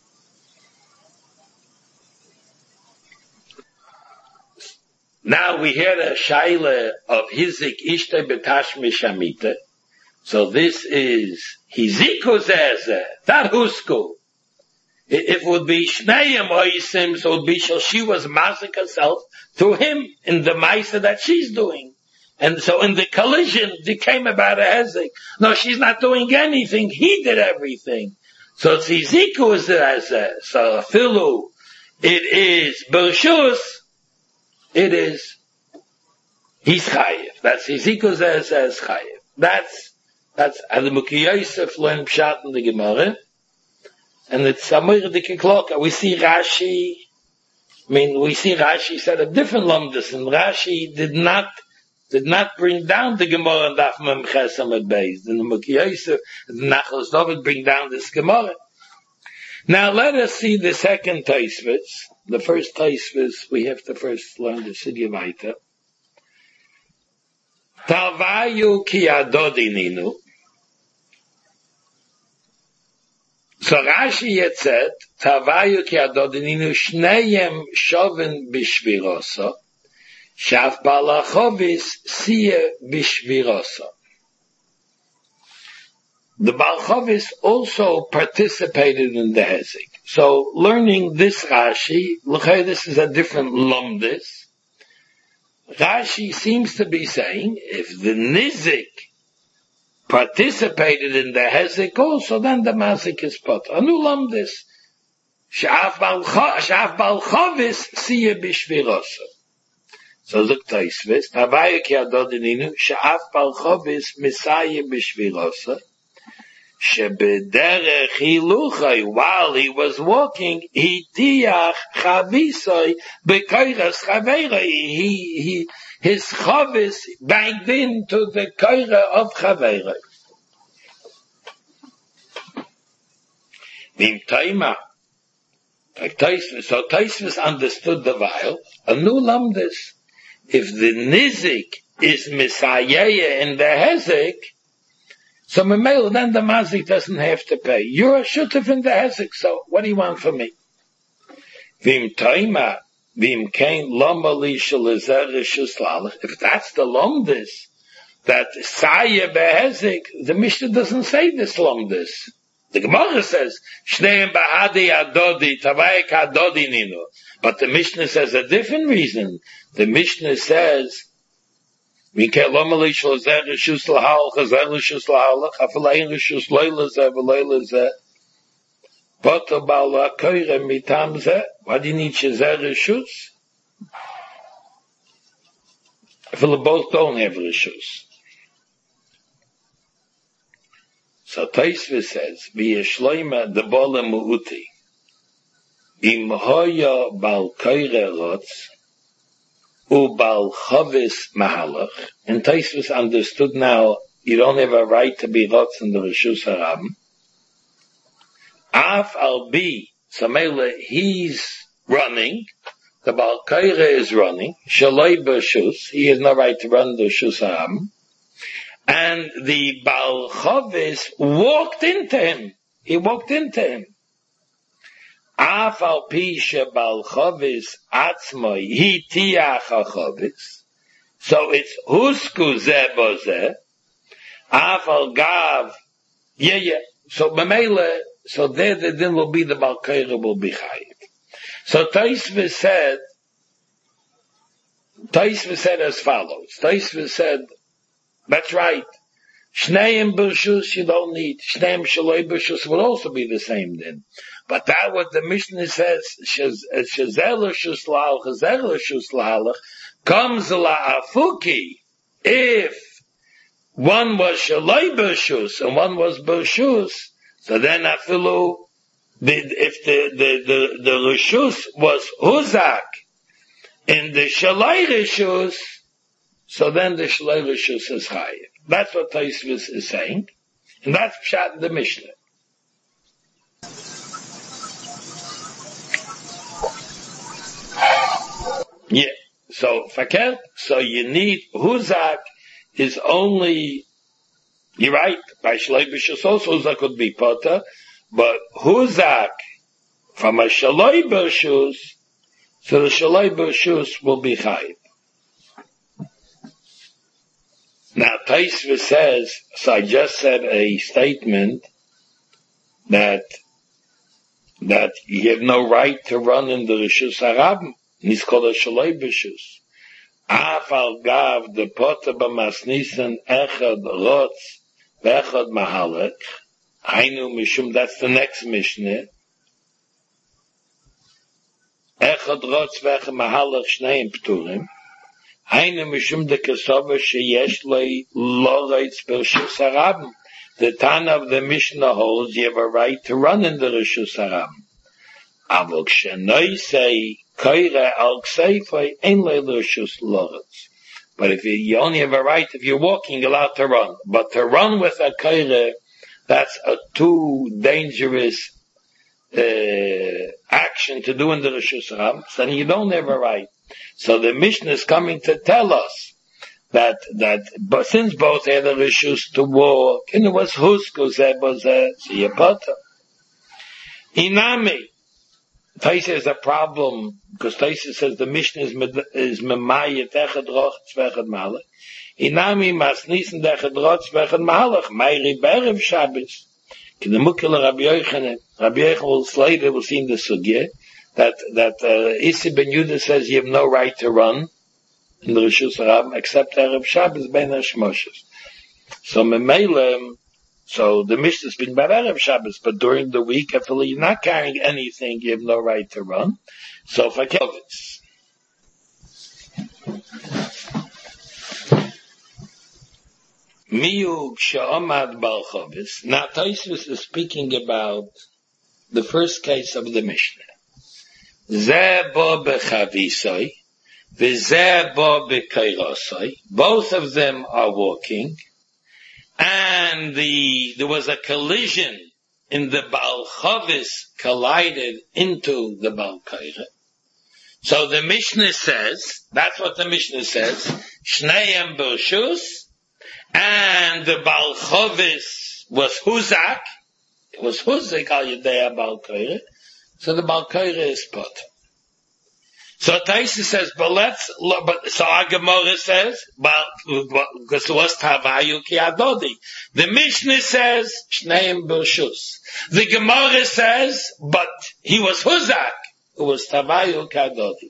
Now we hear a shaila of hizik ishte betashmi shamita. So this is hiziku zeh, not husku. If it would be shneim oisim, so it would be she was mazik herself through him in the ma'isa that she's doing. And so in the collision, it came about a hezek. No, she's not doing anything. He did everything. So it's hiziku zeh. So filu, it is bershus. It is, he's chayiv. That's Hiziku zeh says chayiv. That's, that's, and the Mukhi Yosef learned Pshat in the Gemara. And it's Samir Dike Kloka. We see Rashi, I mean, we see Rashi said a different lumdus, and Rashi did not, did not bring down the Gemara and Daf Mem Chesam at Beis. And the Mukhi Yosef, the Nachos David bring down this Gemara. Now let us see the second Tosfos. The first Tosfos, we have to first learn the Sugya Vaita. Tavayu ki adodininu. So Rashi yet said, Tavayu ki adodininu shneyem shoven bishviroso. Shaf Balachovis Siya Bishvirosa. The Balchovis also participated in the Hezek. So, learning this Rashi, this is a different Lumdis. Rashi seems to be saying, if the Nizik participated in the Hezek also, then the Mazik is put. Anu Lumdis. Shaf Balchovis Siya Bishvirosa. So look Taisvis, Havaya ki adodininu, Sha'af Balchovis Misaya Bishvirosa, Shebederech Hiluchai, while he was walking, he tiach Chavisai, Bekoiras Chaveira, he, he, his Chavis banged into the Koira of Chaveira. Vim Taima, like Taisvis, so Taisvis understood the vial, a new Lamdis. If the Nizik is Misayeh in the Hezek, so Memel, then the Mazik doesn't have to pay. You're a Shutef in the Hezek, so what do you want from me? Vim Taima, Vim Kain, Lomali Shalizer Shuslalach. If that's the Lomdis, that Sayeh Behezek, the Mishnah doesn't say this Lomdis. The Gemara says, Shneim Bahadi Adodi, Tavayek Adodi Nino. But the Mishnah says a different reason. The Mishnah says, we can't lomali shlozer reshus lahal, chazer reshus lahal, hafalayin reshus loyla zeh, v'loyla zeh. Poto bal ha'koyre mitam zeh. Why do you need shazer reshus? I feel both don't have reshus. So Taisva says, v'yeshloima de bola mu'uti. Im hoya bal koyre rotz, u bal chavis mahalach. And Taisvus understood now, you don't have a right to be rotz in the Rishus Harabim. Af al bi, so mele, he's running, the bal koyre is running, shaloi b'shus, he has no right to run the Rishus Harabim. And the bal chavis walked into him. He walked into him. Af al pi shebal chavis atzmoi hi tiach chavis. So it's husku zeh bo zeh. Af al gav. Yeah, yeah. So b'meile, so there the din will be the bal koyre will be chayiv. So Taisva said, Taisva said as follows. Taisva said, that's right. Shneim b'rshus you don't need. Shneim shaloi b'rshus would also be the same din. But that what the Mishnah says, shazer l'shus la'al, chazer l'shus la'alach, comes la'afuki. If one was shaloi b'rshus and one was b'rshus, so then afilu, if the, the, the, the reshus was huzak in the shaloi reshus, so then the shaloi reshus is higher. That's what Taisvis is saying. And that's pshat in the Mishnah. Yeah. So, fakir, so you need, huzak is only, you're right, by shaloi b'shus also huzak could be potter, but huzak from a shaloi b'shus, so the shaloi b'shus will be chayiv. Now, Taisva says, so I just said a statement that, that you have no right to run in the Rishus Harabim. He's called a Shaloi B'shus. Af al gav de potter b'masnisan echad rotz v'echad mahalek. Hainu mishum, that's the next Mishnah. Echad rotz v'echad mahalek shneim pturim. Hainu mishum de kesova sheyesh lei lo reitz b'Rishus Harabim. The Tana of the Mishnah holds you have a right to run in the Rishus Harabim. Avok shenoi say koyre al kseifa ein lei l'Rishus loretz. But if you, you only have a right if you're walking, you're allowed to run. But to run with a koyre, that's a too dangerous uh, action to do in the Rishus Harabim. So then you don't have a right. So the Mishnah is coming to tell us that that but since both had a rishus to walk, and it was husku zeh bo zeh, so you potter. Inami, Taisa is a problem because Taisa says the Mishnah is med, is memayet echad roch tzvechad malach. Inami masnisen dechad roch tzvechad malach. Mayri berev Shabbos. In the Mukila Rabbi Yochanan, Rabbi Yochanan will later will see in the sugya that that uh, Isi ben Yudah says you have no right to run in the Rishus Harabim except Erev Shabbos ben Hashmoshes. So Memele. So the Mishnah has been by Erev Shabbos, but during the week, if you're not carrying anything, you have no right to run. So if I can, Miyug Sha'amad Bal Chovis. Now Tosfos is speaking about the first case of the Mishnah. Zeh bo bechavisoi, v'zeh bo bekairosoi. Both of them are walking. And the, there was a collision in the Baal Chovis collided into the Baal Kaira. So the Mishnah says, that's what the Mishnah says, Shneim Bershus, and the Baal Chovis was Huzak, it was Huzak al Yedei Baal Kaira, so the Baal Kaira is put. So Taisa says, but let's, but, so our Gemara says, but, because it was Tavayu ki Adodi. The Mishnah says, Shneim Bershus. The Gemara says, but he was Huzak, who was Tavayu ki Adodi.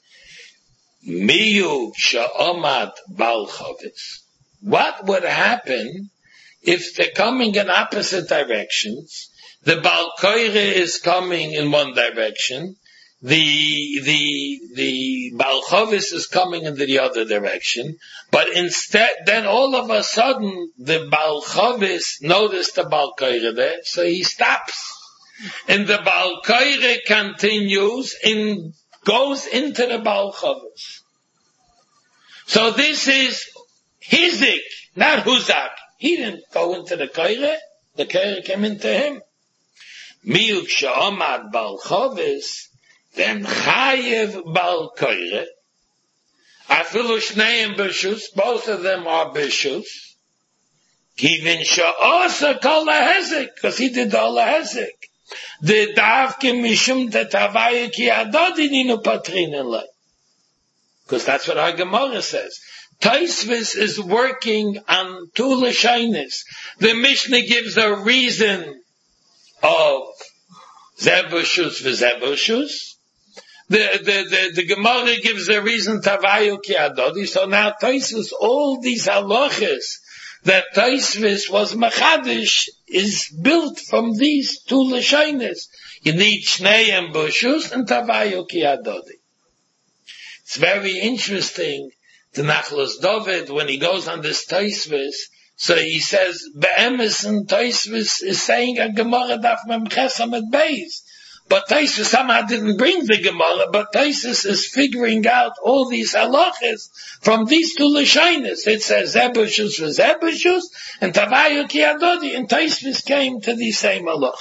Miyu Sha'omad Bal Chovis. What would happen if they're coming in opposite directions? The Baal Kaira is coming in one direction, The, the, the Baal Chovis is coming in the other direction, but instead, then all of a sudden, the Baal Chovis noticed the Baal Kaira there, so he stops. And the Baal Kaira continues and goes into the Baal Chovis. So this is Hizik, not Huzak. He didn't go into the Kaira, the Kaira came into him. Miyuk Sha'omad Baal Chovis, then Chayev Bal Kaira, Afilu Shneim B'Shus, both of them are B'Shus, Kivin Sha'osa Kol HaHezek, because he did all the Hezek. The Davke Mishum Tetavaya Ki Adodi Ninu Patrin Elay. Because that's what our Gemara says. Tosfos is working on two Lashonos. The Mishnah gives a reason of Zebashus v'Zebashus. The, the, the, the Gemara gives a reason Tavayu ki Adodi. So now Tosfos, all these halachas that Tosfos was Machadish is built from these two Lashonos. You need Shneim B'Shus and Tavayu ki Adodi. It's very interesting. The Nachlas David, when he goes on this Tosfos, so he says, Be'emes and Tosfos is saying a Gemara daf mem chesam et beis. But Tosfos somehow didn't bring the Gemara, but Tosfos is figuring out all these halachas from these two Lashonos. It says Zebashus for Zebashus and Tavayu ki Adodi, and Tosfos came to these same halachas.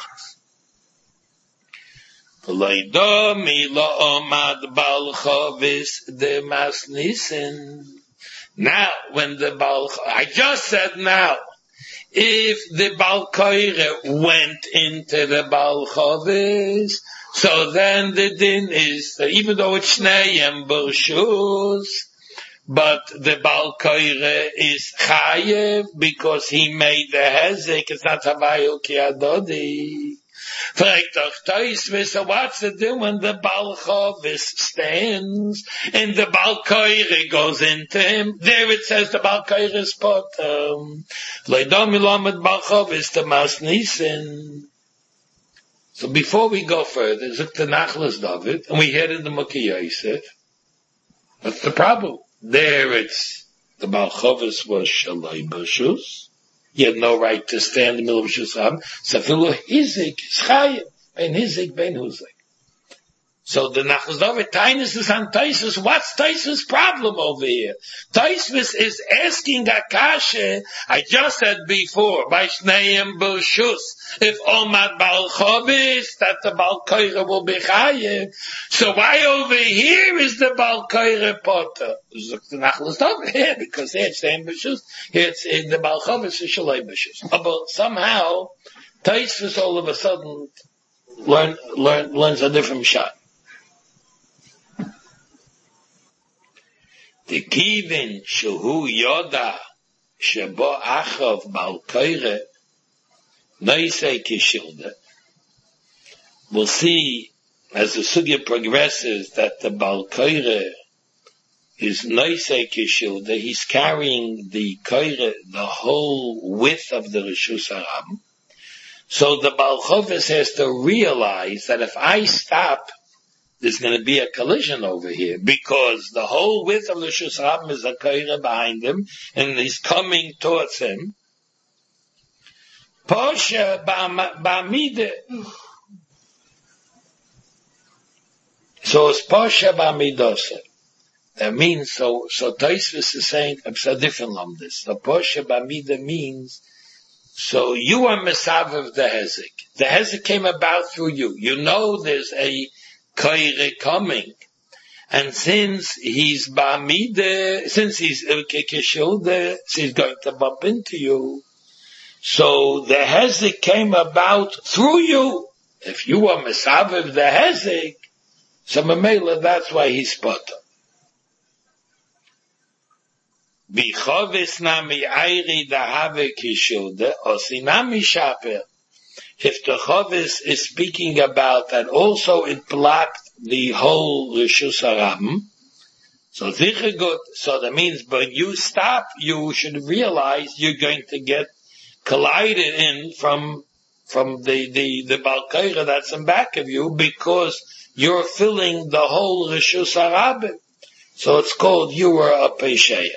Now, when the Baal, I just said now, if the Baal Kaira went into the Baal Chovis, so then the din is, even though it's Shneim B'Shus, but the Baal Kaira is Chayev because he made the Hezek, it's not Tavayu ki Adodi. So what's the deal when the Baal Chovis stands and the Baal Kaira goes into him? There it says the Baal Kaira is potem. So before we go further, Zuk the Nachlas David, and we head in the Mukhi Yosef. What's the problem? There it's the Baal Chovis was Shalai B'Shus. He had no right to stand in the middle of Shusam. So Filu Hizik is Chayev, Ben Hizik, Ben Huzik. So the Nachlas David, Tainus is on Tosfos. What's Tosfos' problem over here? Tosfos is asking Akasha, I just said before, by Shneim B'Shus, if Omad Baal Chovis, that the Baal Kaira will be Chayev. So why over here is the Baal Kaira Potter? The Nachlas David here, because here it's Shneim B'Shus, here it's in the Baal Chovis is Shalai B'Shus. But somehow, Tosfos all of a sudden learn, learn, learns a different shot. The kivin shehu yoda shebo achav balkoire noisei kishilda. We'll see as the sugya progresses that the balkoire is noisei kishilda. He's carrying the koire, the whole width of the Rishus Harabim. So the Baal Chovis has to realize that if I stop, there's going to be a collision over here, because the whole width of the Rishus Harabim is a koire behind him, and he's coming towards him. Posha ba'amide. So it's posha ba'amidose. That means, so, so Tosfos is saying, it's a different lamdis. So posha ba'amide means, so you are mesav of the hezek. The hezek came about through you. You know there's a koire coming. And since he's ba'amide, since he's kishilde, he's going to bump into you. So the hezek came about through you. If you are mesav of the hezek, so Mamela, that's why he's potter. Bichovis nami ayri dahave kishilde, osinami shaper. If the chovis is speaking about that also it blocked the whole Rishus Harabim, so zicher gut, so that means when you stop, you should realize you're going to get collided in from, from the, the, the balkoire that's in back of you, because you're filling the whole Rishus Harabim. So it's called you are a pesheya.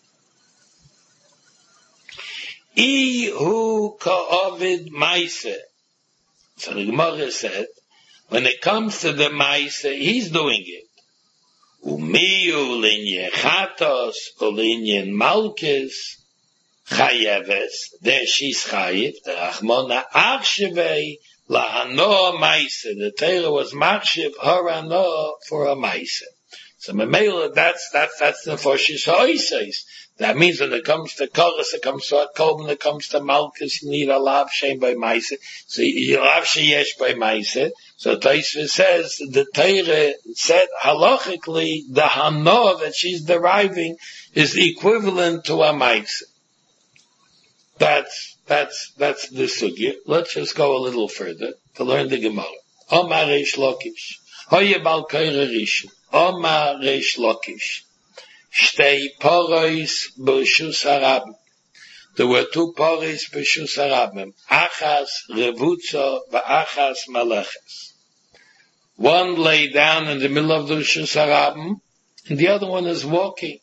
Ihu ka'ovid maise. So the Gemara said, when it comes to the maise, he's doing it. Umiyu linye chatos, ulinye malkis, chayeves, there she's chayev, the Rachmona achshevei, lahano maise. The Torah was machshev harano for a maise. So Mamela, that's, that's, that's the Foshis Ha'oises. That means when it comes to Koros, it comes to Akob, when it comes to Malchus, you need a lav shem by Maise. So you lav sheyesh by Maise. So Tosfos says, the Torah said halachically, the Hano that she's deriving is equivalent to a Maise. That's, that's, that's the sugya. Let's just go a little further to learn the Gemara. Omar Reish Lakish. Hoye balkoire rishon. Omar Reish Lakish. Shtei porois b'Rishus Harabim. There were two porois b'Rishus Harabim. Achas revutza v'achas maleches. One lay down in the middle of the Rishus Harabim, and the other one is walking.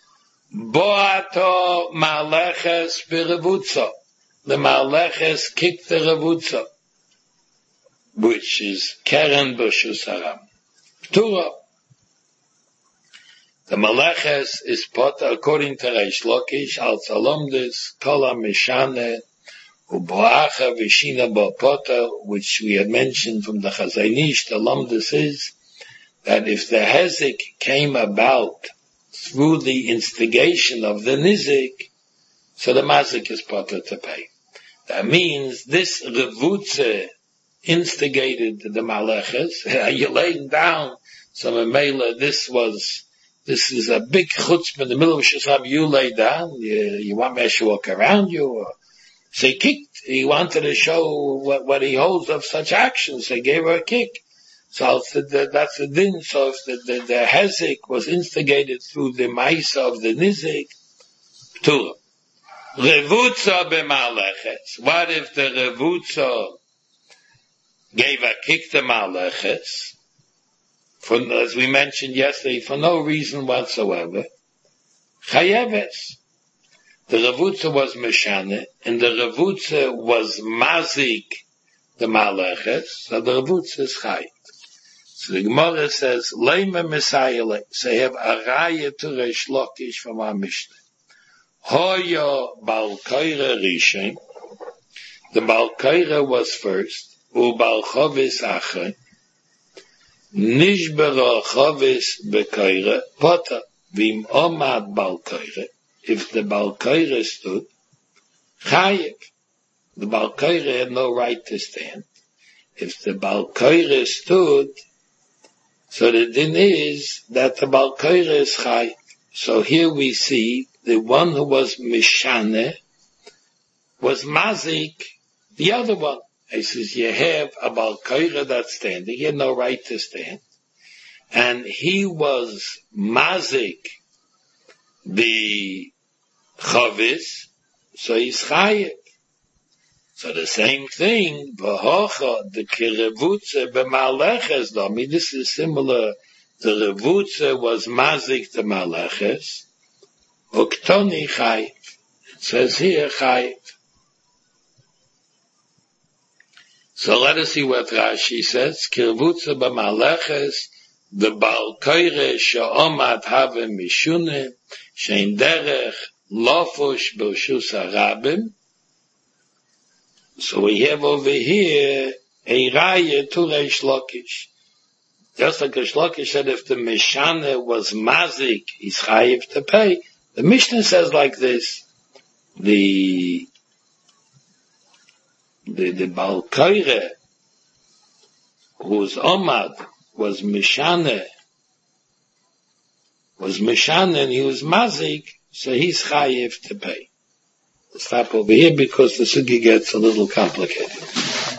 Boato maleches b'revutza. The maleches kicked the revutza, which is Keren b'Rishus Harabim. P'tura. The Maleches is potter according to Reish Lakish, al tzalomdes, kola mishane, uboacha v'shina bo potter, which we had mentioned from the Chazanish. The lomdes is that if the hezek came about through the instigation of the nizik, so the mazik is potter to pay. That means this revutze instigated the Maleches. You're laying down, so Mamela, this was This is a big chutzpah in the middle of Rishus Harabim. You lay down. You, you want me to walk around you? Or, so he kicked. He wanted to show what, what he holds of such actions. So he gave her a kick. So the, that's the din. So if the, the, the hezek was instigated through the ma'isa of the nizik, p'tura. Revutza b'maleches. What if the revutza gave a kick to maleches? For, as we mentioned yesterday, for no reason whatsoever, chayeves. The revutza was meshane, and the revutza was mazik, the maleches, so the revutza is chayet. So the Gemara says, leime mesayele, so you have a raya to Reish Lakish from our Mishnah. Hoyo balkoire rishon, the balkoire was first, u balchovis achay, Nishbera chavis bekoire potter vim omad balkoire. If the balkoire stood, chayev. The balkoire had no right to stand. If the balkoire stood, so the din is that the balkoire is chayev. So here we see the one who was Mishane was Mazik, the other one. He says, you have a Baal Koire that's standing, he had no right to stand. And he was Mazik, the Chavis, so he's Chayiv. So the same thing, V'hocha, the Kirevutze, B'maleches, I mean, this is similar. The Revutze was Mazik the Maleches, Uktoni Chayiv. It says here Chayiv. So let us see what Rashi says. Kirevutze B'maleches, the Baal Koire she'omad have mishune, she'in derech lofush b'rshus harabim. So we have over here a raya to Reish Lakish. Just like Reish Lakish said, if the Mishane was mazik, he's chayiv to pay. The Mishnah says like this: the the the Baal Koire, whose omad was Mishane, was Mishane, and he was mazik, so he's chayiv to pay. Stop over here because the sugi gets a little complicated.